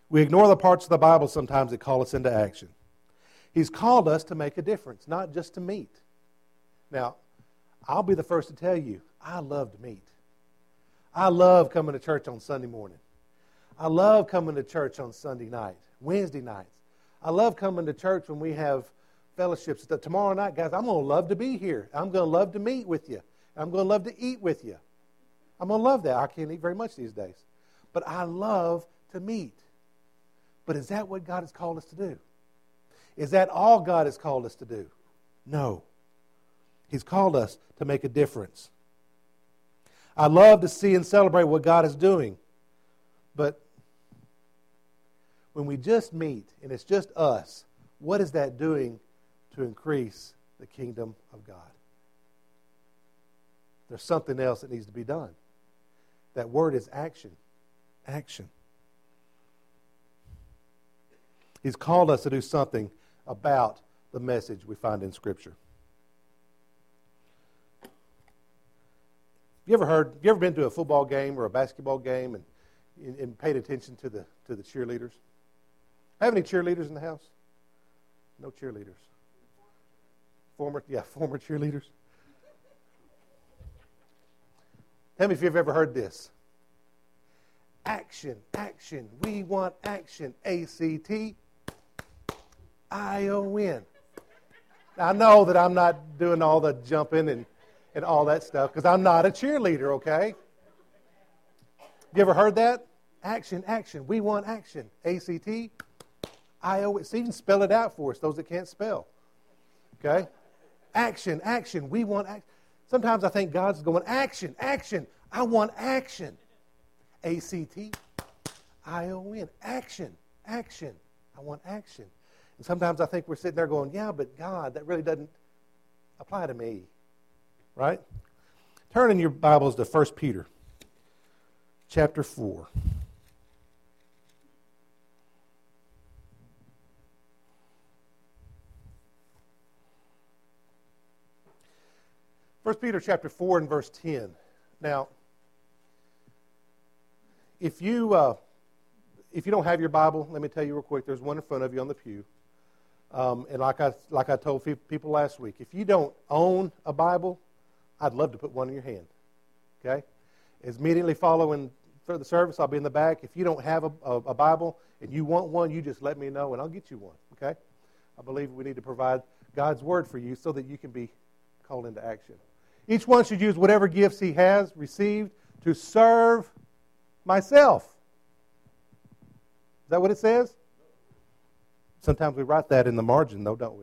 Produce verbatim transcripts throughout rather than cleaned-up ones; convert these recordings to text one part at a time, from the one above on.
We ignore the parts of the Bible sometimes that call us into action. He's called us to make a difference, not just to meet. Now, I'll be the first to tell you, I love to meet. I love coming to church on Sunday morning. I love coming to church on Sunday night, Wednesday nights. I love coming to church when we have fellowships. Tomorrow night, guys, I'm going to love to be here. I'm going to love to meet with you. I'm going to love to eat with you. I'm going to love that. I can't eat very much these days. But I love to meet. But is that what God has called us to do? Is that all God has called us to do? No. He's called us to make a difference. I love to see and celebrate what God is doing. But when we just meet and it's just us, what is that doing to increase the kingdom of God? There's something else that needs to be done. That word is action. Action. He's called us to do something about the message we find in Scripture. You ever heard? You ever been to a football game or a basketball game and, and, and paid attention to the to the cheerleaders? Have any cheerleaders in the house? No cheerleaders. Former, yeah, former cheerleaders. Tell me if you've ever heard this. Action, action. We want action. A C T I O N. I know that I'm not doing all the jumping and, and all that stuff because I'm not a cheerleader, okay? You ever heard that? Action, action. We want action. A C T I O N. So even spell it out for us, those that can't spell. Okay? Action, action. We want action. Sometimes I think God's going, action, action. I want action. A C T I O N. Action, action. I want action. And sometimes I think we're sitting there going, yeah, but God, that really doesn't apply to me. Right? Turn in your Bibles to First Peter chapter four. First Peter chapter four and verse ten. Now, if you uh, if you don't have your Bible, let me tell you real quick. There's one in front of you on the pew. Um, and like I like I told people last week, if you don't own a Bible, I'd love to put one in your hand. Okay, it's immediately following for the service. I'll be in the back. If you don't have a, a, a Bible and you want one, you just let me know and I'll get you one. Okay, I believe we need to provide God's word for you so that you can be called into action. Each one should use whatever gifts he has received to serve myself. Is that what it says? Sometimes we write that in the margin, though, don't we?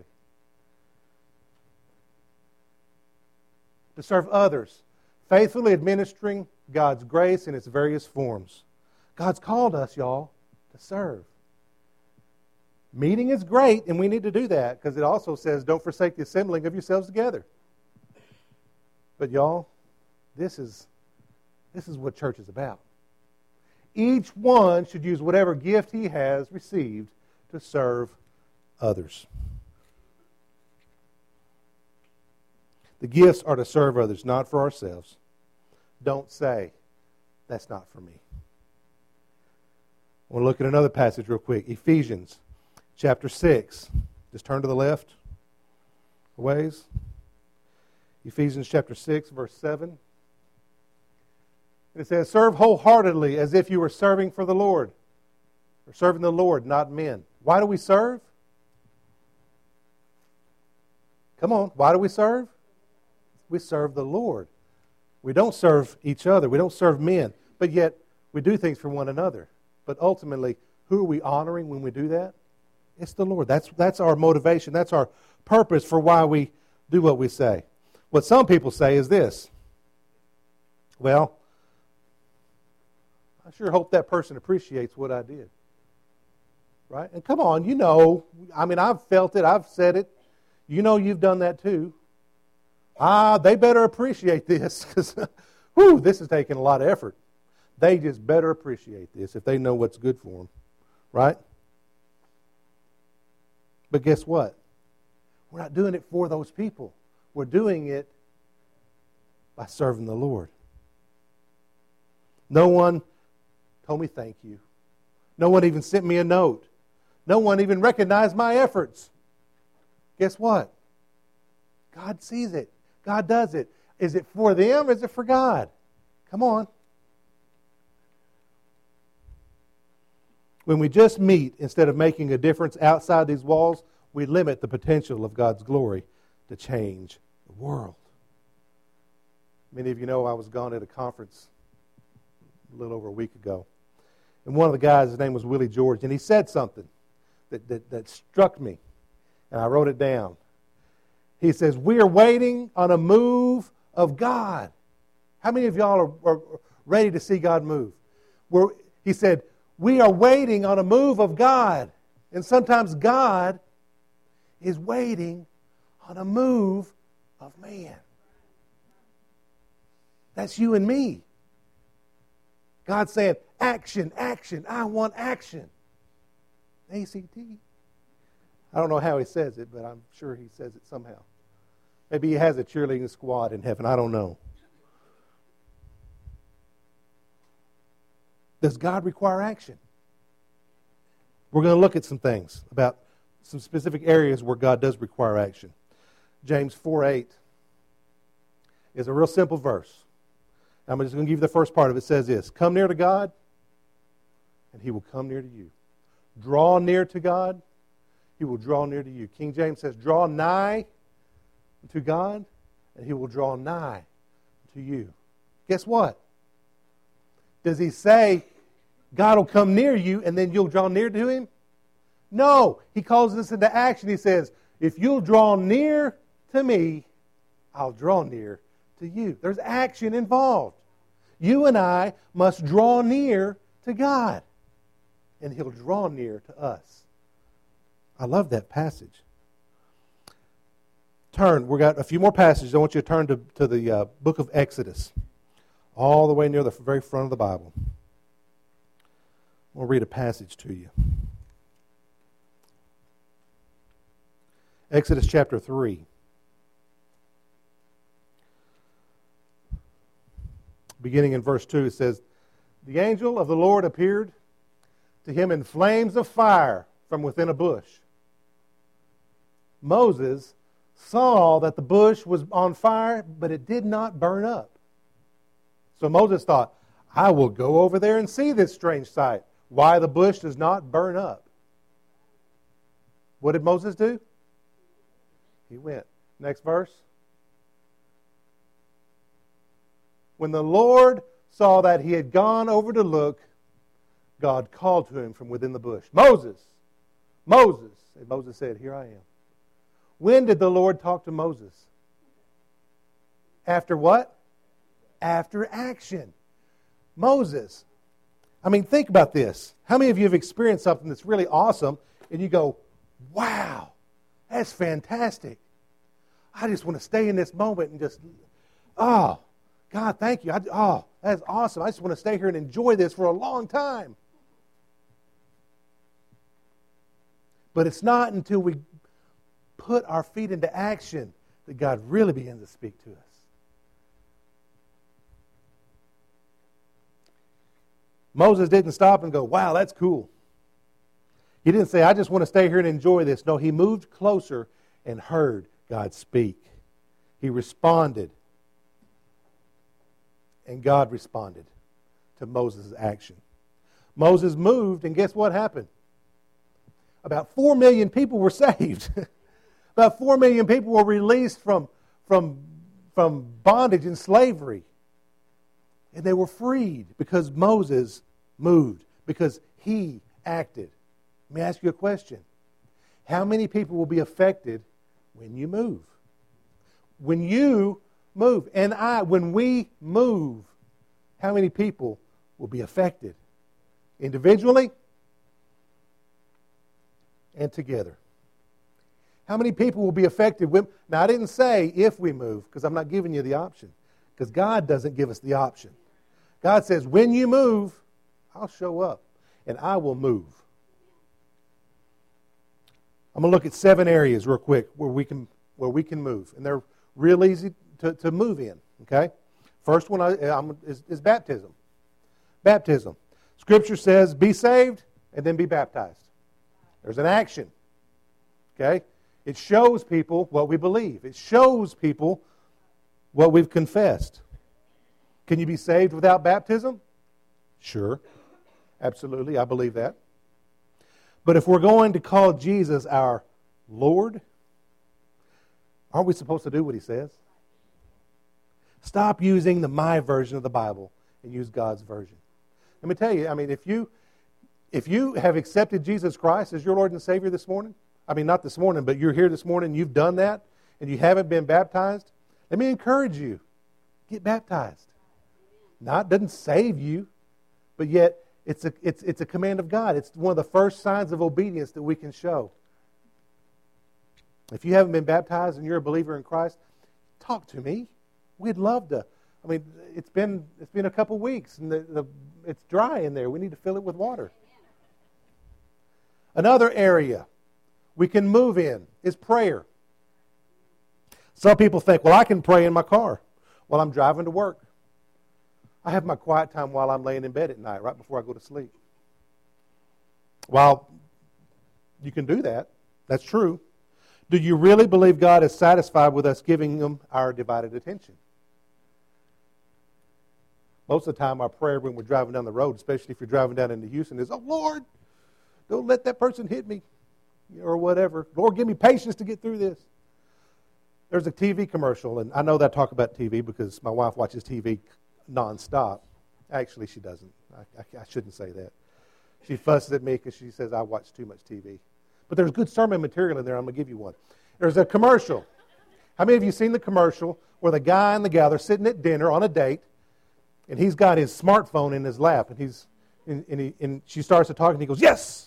To serve others, faithfully administering God's grace in its various forms. God's called us, y'all, to serve. Meeting is great, and we need to do that because it also says, don't forsake the assembling of yourselves together. But y'all, this is this is what church is about. Each one should use whatever gift he has received to serve others. The gifts are to serve others, not for ourselves. Don't say, that's not for me. I want to look at another passage real quick. Ephesians chapter six. Just turn to the left a ways. Ephesians chapter six, verse seven. It says, serve wholeheartedly as if you were serving for the Lord. Or serving the Lord, not men. Why do we serve? Come on, why do we serve? We serve the Lord. We don't serve each other. We don't serve men. But yet, we do things for one another. But ultimately, who are we honoring when we do that? It's the Lord. That's, that's our motivation. That's our purpose for why we do what we say. What some people say is this. Well, I sure hope that person appreciates what I did. Right? And come on, you know, I mean, I've felt it. I've said it. You know you've done that too. Ah, they better appreciate this because, whew, this is taking a lot of effort. They just better appreciate this if they know what's good for them. Right? But guess what? We're not doing it for those people. We're doing it by serving the Lord. No one told me thank you. No one even sent me a note. No one even recognized my efforts. Guess what? God sees it. God does it. Is it for them or is it for God? Come on. When we just meet instead of making a difference outside these walls, we limit the potential of God's glory to change the world. Many of you know I was gone at a conference a little over a week ago. And one of the guys, his name was Willie George, and he said something that, that, that struck me. And I wrote it down. He says, we are waiting on a move of God. How many of y'all are, are ready to see God move? We're, he said, we are waiting on a move of God. And sometimes God is waiting on a move of man. That's you and me. God's saying, action, action. I want action. A C T. I don't know how he says it, but I'm sure he says it somehow. Maybe he has a cheerleading squad in heaven. I don't know. Does God require action? We're going to look at some things about some specific areas where God does require action. James four eight is a real simple verse. I'm just going to give you the first part of it. It says this, come near to God, and He will come near to you. Draw near to God, He will draw near to you. King James says, draw nigh to God, and He will draw nigh to you. Guess what? Does He say God will come near you and then you'll draw near to Him? No. He calls this into action. He says, if you'll draw near to me, I'll draw near to you. There's action involved. You and I must draw near to God, and He'll draw near to us. I love that passage. Turn. We've got a few more passages. I want you to turn to, to the uh, book of Exodus, all the way near the very front of the Bible. I'll read a passage to you. Exodus chapter three. Beginning in verse two, it says, the angel of the Lord appeared to him in flames of fire from within a bush. Moses saw that the bush was on fire, but it did not burn up. So Moses thought, I will go over there and see this strange sight, why the bush does not burn up. What did Moses do? He went. Next verse. When the Lord saw that he had gone over to look, God called to him from within the bush, Moses, Moses. And Moses said, here I am. When did the Lord talk to Moses? After what? After action. Moses. I mean, think about this. How many of you have experienced something that's really awesome and you go, wow, that's fantastic. I just want to stay in this moment and just, oh, God, thank you. I, oh, that's awesome. I just want to stay here and enjoy this for a long time. But it's not until we put our feet into action that God really begins to speak to us. Moses didn't stop and go, wow, that's cool. He didn't say, I just want to stay here and enjoy this. No, he moved closer and heard God speak. He responded. And God responded to Moses' action. Moses moved, and guess what happened? About four million people were saved. About four million people were released from, from, from bondage and slavery. And they were freed because Moses moved, because he acted. Let me ask you a question. How many people will be affected when you move? When you move, and I, when we move, how many people will be affected? Individually and together. How many people will be affected? When, now, I didn't say if we move, because I'm not giving you the option. Because God doesn't give us the option. God says, when you move, I'll show up and I will move. I'm going to look at seven areas real quick where we can where we can move. And they're real easy to, to move in. Okay? First one I, I'm, is, is baptism. Baptism. Scripture says, be saved and then be baptized. There's an action. Okay? It shows people what we believe. It shows people what we've confessed. Can you be saved without baptism? Sure. Absolutely. I believe that. But if we're going to call Jesus our Lord, aren't we supposed to do what He says? Stop using the my version of the Bible and use God's version. Let me tell you, I mean, if you if you have accepted Jesus Christ as your Lord and Savior this morning, I mean, not this morning, but you're here this morning and you've done that, and you haven't been baptized, let me encourage you, get baptized. Not doesn't save you, but yet it's a it's it's a command of God. It's one of the first signs of obedience that we can show. If you haven't been baptized and you're a believer in Christ, talk to me. We'd love to. I mean, it's been it's been a couple weeks and the, the it's dry in there. We need to fill it with water. Another area we can move in is prayer. Some people think, well, I can pray in my car while I'm driving to work. I have my quiet time while I'm laying in bed at night, right before I go to sleep. While you can do that, that's true. Do you really believe God is satisfied with us giving Him our divided attention? Most of the time, our prayer when we're driving down the road, especially if you're driving down into Houston, is, oh, Lord, don't let that person hit me, or whatever. Lord, give me patience to get through this. There's a T V commercial, and I know that I talk about T V because my wife watches T V nonstop. Actually, she doesn't. I, I, I shouldn't say that. She fusses at me because she says I watch too much T V. But there's good sermon material in there. I'm going to give you one. There's a commercial. How many of you seen the commercial where the guy and the gal are sitting at dinner on a date, and he's got his smartphone in his lap, and he's and, and, he, and she starts to talk, and he goes, yes!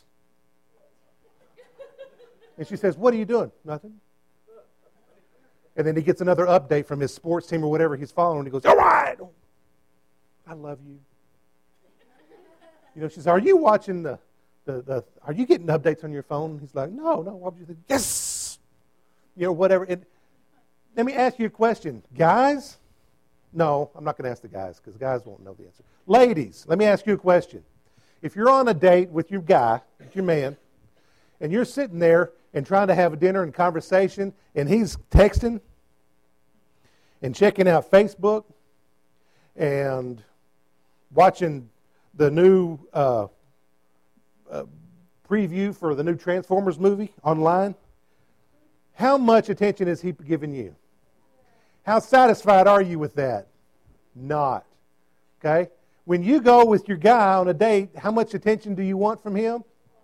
And she says, what are you doing? Nothing. And then he gets another update from his sports team or whatever he's following, and he goes, all right! I love you. You know, she says, are you watching the, the, the are you getting updates on your phone? He's like, no, no. Why would you think, yes! You know, whatever. And let me ask you a question. Guys? No, I'm not going to ask the guys because guys won't know the answer. Ladies, let me ask you a question. If you're on a date with your guy, with your man, and you're sitting there and trying to have a dinner and conversation, and he's texting and checking out Facebook and watching the new uh, uh, preview for the new Transformers movie online, how much attention is he giving you? How satisfied are you with that? Not. Okay? When you go with your guy on a date, how much attention do you want from him?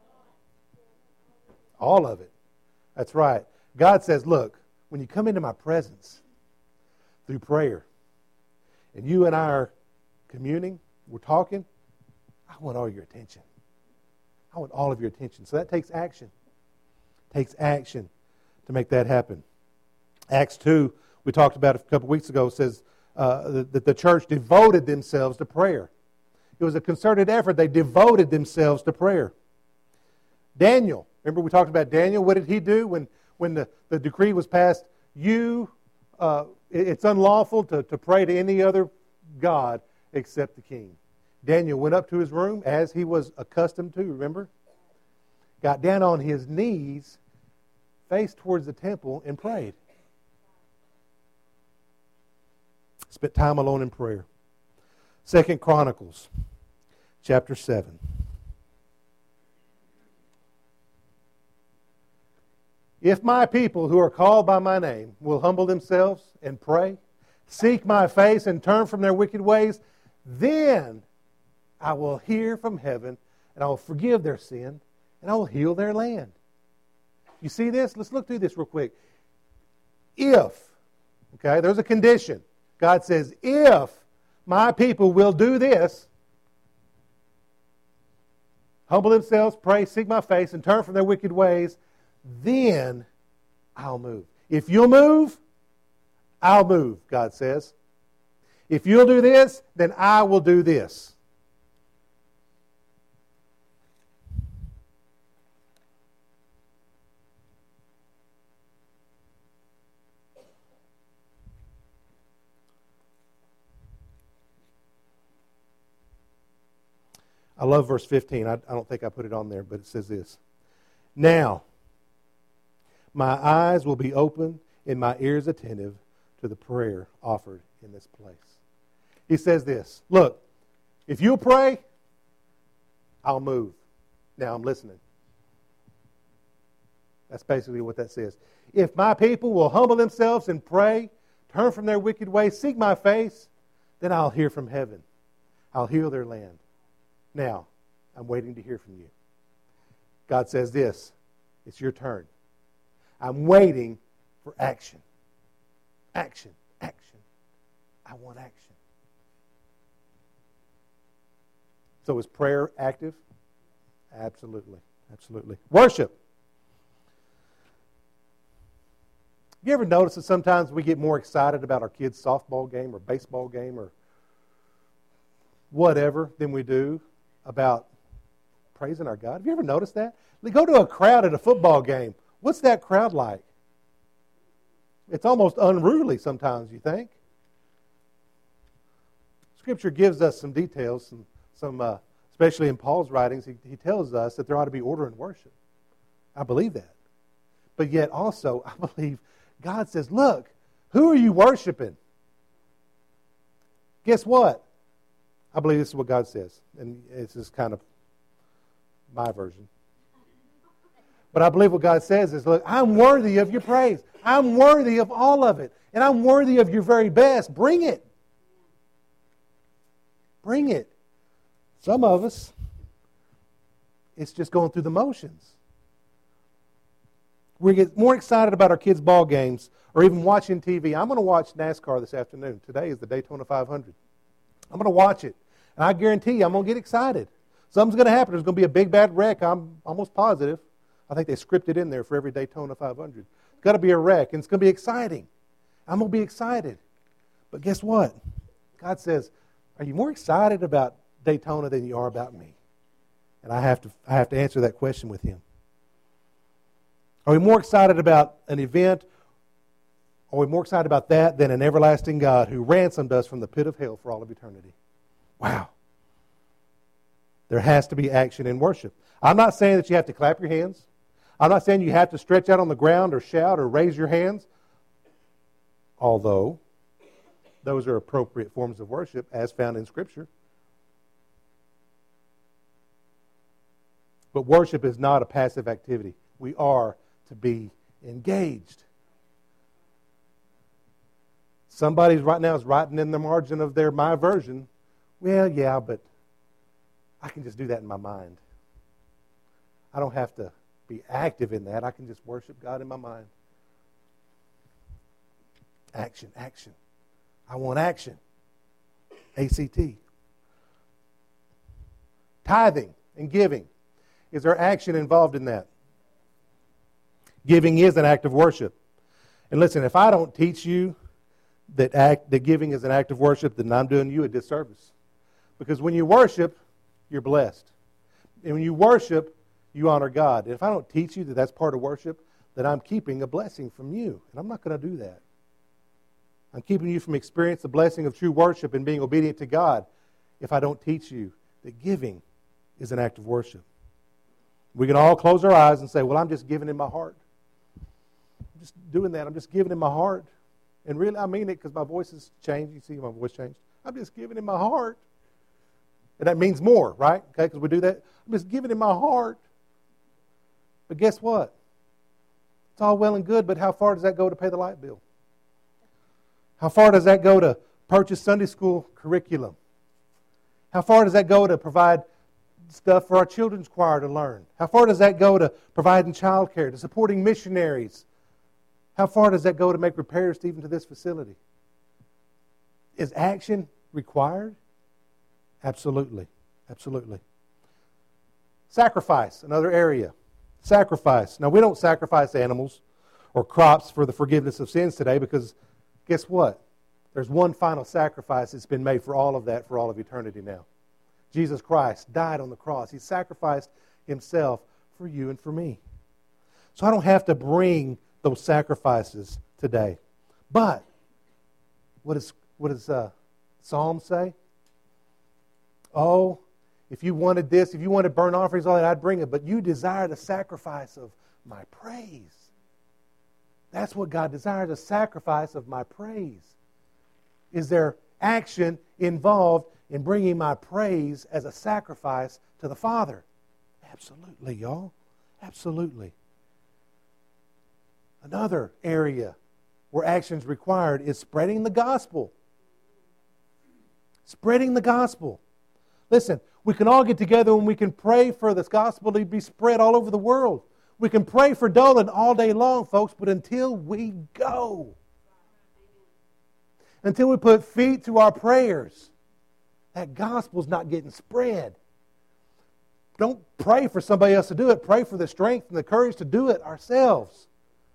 All of it. That's right. God says, look, when you come into my presence through prayer, and you and I are communing, we're talking, I want all your attention. I want all of your attention. So that takes action. It takes action to make that happen. Acts two, we talked about it a couple weeks ago, says uh, that, that the church devoted themselves to prayer. It was a concerted effort. They devoted themselves to prayer. Daniel, remember we talked about Daniel? What did he do when, when the, the decree was passed? You, uh, it's unlawful to, to pray to any other god except the king. Daniel went up to his room as he was accustomed to, remember? Got down on his knees, faced towards the temple, and prayed. Spent time alone in prayer. Second Chronicles, chapter seven. If my people who are called by my name will humble themselves and pray, seek my face and turn from their wicked ways, then I will hear from heaven and I will forgive their sin and I will heal their land. You see this? Let's look through this real quick. If, okay, there's a condition. God says, if my people will do this, humble themselves, pray, seek my face, and turn from their wicked ways, then I'll move. If you'll move, I'll move, God says. If you'll do this, then I will do this. I love verse fifteen. I, I don't think I put it on there, but it says this. Now, my eyes will be open and my ears attentive to the prayer offered in this place. He says this. Look, if you'll pray, I'll move. Now I'm listening. That's basically what that says. If my people will humble themselves and pray, turn from their wicked ways, seek my face, then I'll hear from heaven. I'll heal their land. Now, I'm waiting to hear from you. God says this. It's your turn. I'm waiting for action. Action. Action. I want action. So is prayer active? Absolutely. Absolutely. Worship. You ever notice that sometimes we get more excited about our kids' softball game or baseball game or whatever than we do about praising our God? Have you ever noticed that? We go to a crowd at a football game. What's that crowd like? It's almost unruly sometimes, you think. Scripture gives us some details, some, some uh, especially in Paul's writings, he, he tells us that there ought to be order in worship. I believe that. But yet also, I believe God says, look, who are you worshiping? Guess what? I believe this is what God says. And this is kind of my version. But I believe what God says is, look, I'm worthy of your praise. I'm worthy of all of it. And I'm worthy of your very best. Bring it. Bring it. Some of us, it's just going through the motions. We get more excited about our kids' ball games or even watching T V. I'm going to watch NASCAR this afternoon. Today is the Daytona five hundred. I'm going to watch it. And I guarantee you I'm going to get excited. Something's going to happen. There's going to be a big bad wreck. I'm almost positive. I think they scripted in there for every Daytona five hundred. It's got to be a wreck, and it's going to be exciting. I'm going to be excited. But guess what? God says, are you more excited about Daytona than you are about me? And I have to, I have to answer that question with him. Are we more excited about an event? Are we more excited about that than an everlasting God who ransomed us from the pit of hell for all of eternity? Wow. There has to be action in worship. I'm not saying that you have to clap your hands. I'm not saying you have to stretch out on the ground or shout or raise your hands. Although, those are appropriate forms of worship as found in Scripture. But worship is not a passive activity. We are to be engaged. Somebody right now is writing in the margin of their my version, well, yeah, but I can just do that in my mind. I don't have to be active in that. I can just worship God in my mind. Action, action. I want action. A C T. Tithing and giving. Is there action involved in that? Giving is an act of worship. And listen, if I don't teach you that act that giving is an act of worship, then I'm doing you a disservice. Because when you worship, you're blessed. And when you worship, you honor God. And if I don't teach you that that's part of worship, then I'm keeping a blessing from you. And I'm not going to do that. I'm keeping you from experiencing the blessing of true worship and being obedient to God if I don't teach you that giving is an act of worship. We can all close our eyes and say, well, I'm just giving in my heart. I'm just doing that. I'm just giving in my heart. And really, I mean it because my voice has changed. You see my voice changed? I'm just giving in my heart. And that means more, right? Okay, because we do that. I'm just giving in my heart. But guess what? It's all well and good, but how far does that go to pay the light bill? How far does that go to purchase Sunday school curriculum? How far does that go to provide stuff for our children's choir to learn? How far does that go to providing child care, to supporting missionaries? How far does that go to make repairs to even to this facility? Is action required? Absolutely. Absolutely. Sacrifice, another area. Sacrifice. Now, we don't sacrifice animals or crops for the forgiveness of sins today because guess what? There's one final sacrifice that's been made for all of that for all of eternity now. Jesus Christ died on the cross. He sacrificed himself for you and for me. So I don't have to bring those sacrifices today. But what, is, what does uh, Psalm say? Oh, if you wanted this, if you wanted burnt offerings, all that, I'd bring it. But you desire the sacrifice of my praise. That's what God desires, a sacrifice of my praise. Is there action involved in bringing my praise as a sacrifice to the Father? Absolutely, y'all. Absolutely. Another area where action is required is spreading the gospel. Spreading the gospel. Listen, we can all get together and we can pray for this gospel to be spread all over the world. We can pray for Dolan all day long, folks, but until we go, until we put feet to our prayers, that gospel's not getting spread. Don't pray for somebody else to do it. Pray for the strength and the courage to do it ourselves.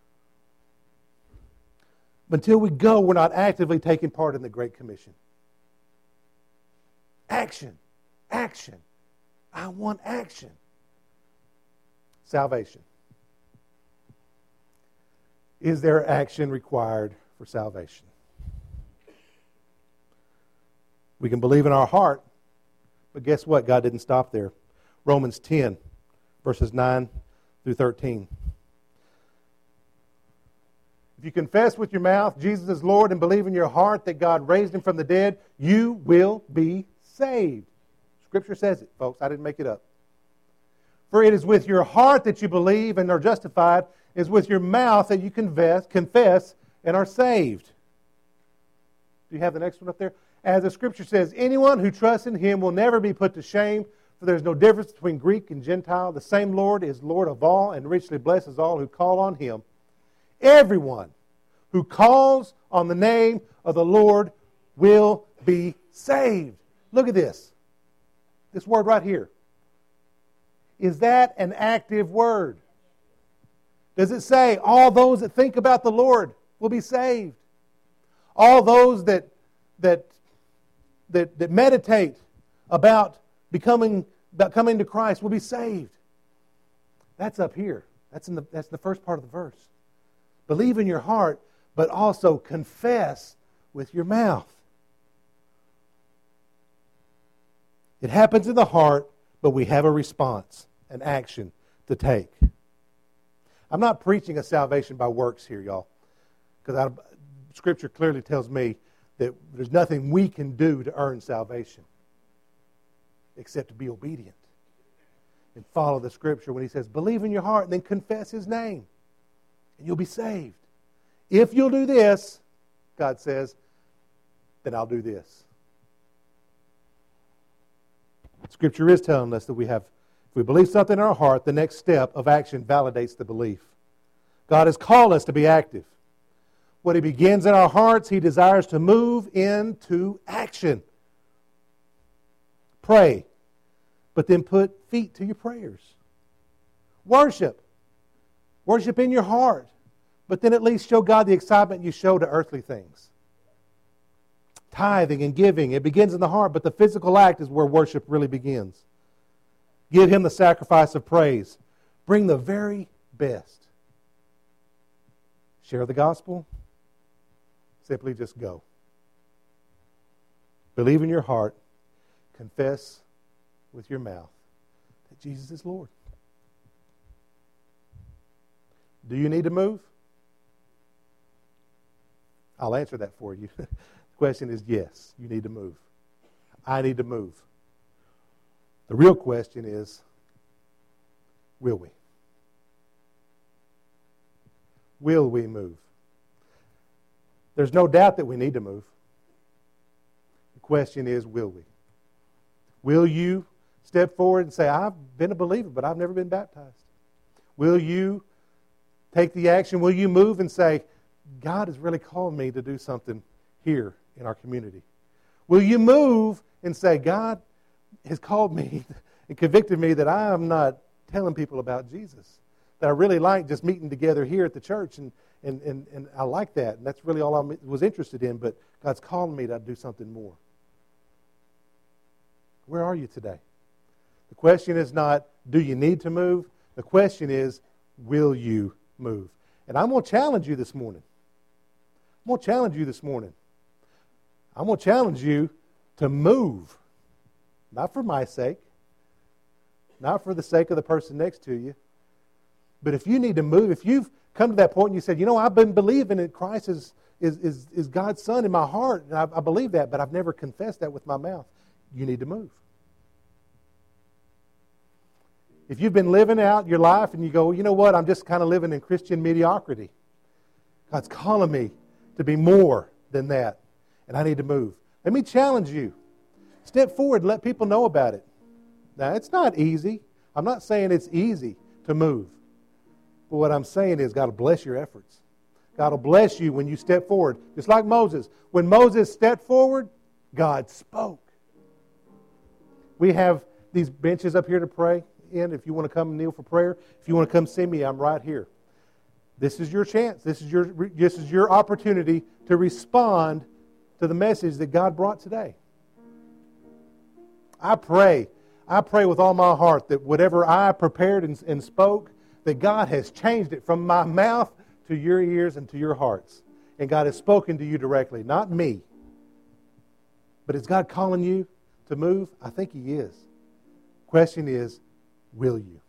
But until we go, we're not actively taking part in the Great Commission. Action. Action. I want action. Salvation. Is there action required for salvation? We can believe in our heart, but guess what? God didn't stop there. Romans ten, verses nine through thirteen. If you confess with your mouth Jesus is Lord and believe in your heart that God raised Him from the dead, you will be saved. Scripture says it, folks. I didn't make it up. For it is with your heart that you believe and are justified. It is with your mouth that you confess, confess and are saved. Do you have the next one up there? As the Scripture says, anyone who trusts in Him will never be put to shame, for there is no difference between Greek and Gentile. The same Lord is Lord of all and richly blesses all who call on Him. Everyone who calls on the name of the Lord will be saved. Look at this. This word right here. Is that an active word? Does it say all those that think about the Lord will be saved? All those that that that, that meditate about becoming about coming to Christ will be saved? That's up here. That's in the that's the first part of the verse. Believe in your heart, but also confess with your mouth. It happens in the heart, but we have a response, an action to take. I'm not preaching a salvation by works here, y'all, because Scripture clearly tells me that there's nothing we can do to earn salvation except to be obedient and follow the Scripture when He says, believe in your heart and then confess His name, and you'll be saved. If you'll do this, God says, then I'll do this. Scripture is telling us that we have, if we believe something in our heart, the next step of action validates the belief. God has called us to be active. What He begins in our hearts, He desires to move into action. Pray, but then put feet to your prayers. Worship. Worship in your heart, but then at least show God the excitement you show to earthly things. Tithing and giving, it begins in the heart, but the physical act is where worship really begins. Give Him the sacrifice of praise. Bring the very best. Share the gospel. Simply just go. Believe in your heart. Confess with your mouth that Jesus is Lord. Do you need to move? I'll answer that for you. The question is yes, you need to move. I need to move. The real question is, will we? Will we move? There's no doubt that we need to move. The question is, will we? Will you step forward and say, I've been a believer, but I've never been baptized? Will you take the action? Will you move and say, God has really called me to do something here in our community? Will you move and say, God has called me and convicted me that I am not telling people about Jesus, that I really like just meeting together here at the church, and, and, and, and I like that, and that's really all I was interested in, but God's calling me to do something more. Where are you today? The question is not, do you need to move? The question is, will you move? And I'm going to challenge you this morning. I'm going to challenge you this morning. I'm going to challenge you to move. Not for my sake, not for the sake of the person next to you. But if you need to move, if you've come to that point and you said, you know, I've been believing that Christ is, is, is, is God's Son in my heart, and I, I believe that, but I've never confessed that with my mouth, you need to move. If you've been living out your life and you go, you know what, I'm just kind of living in Christian mediocrity. God's calling me to be more than that, and I need to move. Let me challenge you. Step forward and let people know about it. Now, it's not easy. I'm not saying it's easy to move. But what I'm saying is God will bless your efforts. God will bless you when you step forward. Just like Moses. When Moses stepped forward, God spoke. We have these benches up here to pray in. If you want to come and kneel for prayer, if you want to come see me, I'm right here. This is your chance. This is your, this is your opportunity to respond to the message that God brought today. I pray, I pray with all my heart that whatever I prepared and, and spoke, that God has changed it from my mouth to your ears and to your hearts. And God has spoken to you directly, not me. But is God calling you to move? I think He is. Question is, will you?